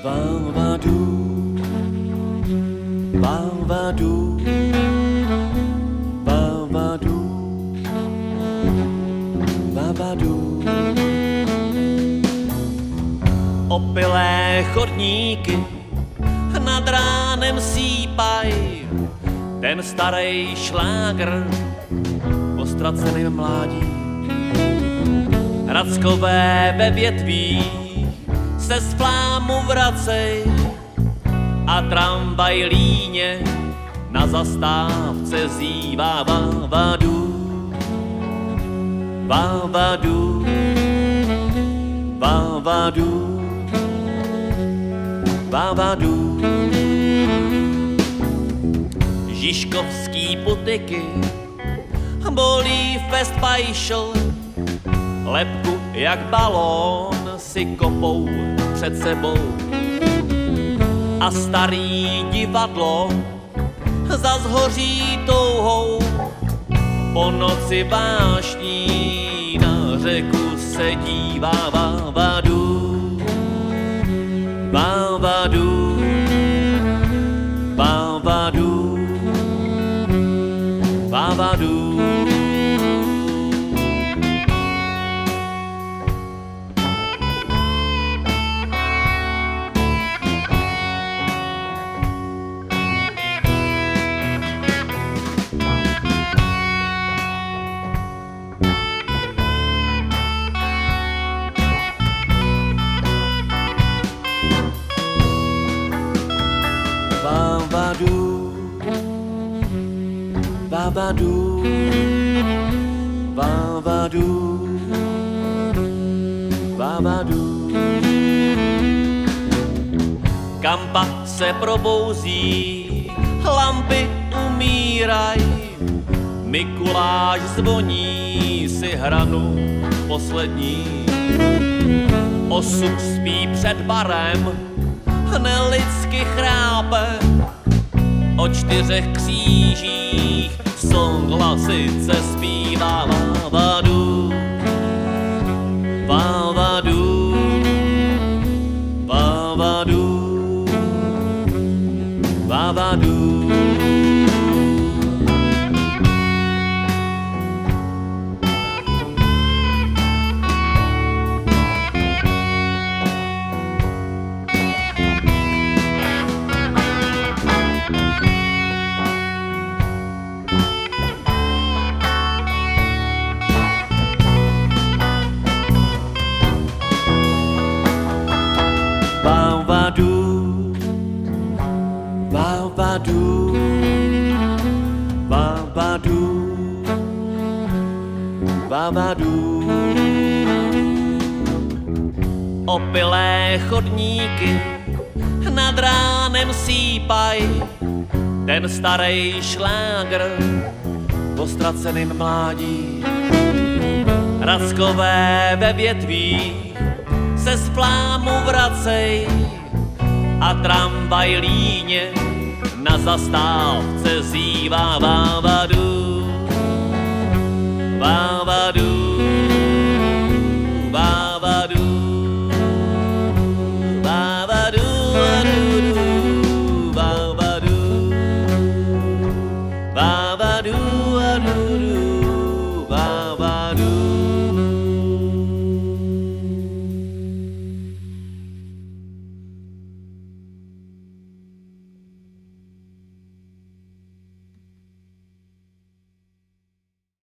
Vavadu, vavadu, vavadu, vavadu. Opilé chodníky nad ránem sípaj, ten starej šlágr po ztraceném mládí. Rackové ve větvích se z flámu vracej a tramvaj líně na zastávce zývá vavadu, vavadu, vavadu, vavadu. Žižkovský putiky bolí fest pajšl, lebku jak balón si kopou před sebou. A starý divadlo zas hoří touhou, po noci vášní na řeku se dívá vavadu, vavadu, vavadu, vavadu. Vavadu, vavadu, vavadu, vavadu. Kampa se probouzí, lampy umíraj, Mikuláš zvoní si hranu poslední. Osud spí před barem, nelidsky chrápe, o 4 křížích souhlasice zpívá vavadu, vavadu, vavadu, vavadu. Vavadu, vavadu, vavadu, vavadu. Opilé chodníky nad ránem sípaj, ten starej šlágr po ztraceném mládí. Rackové ve větvích se z flámu vracej a tramvaj líně na zastávce zí.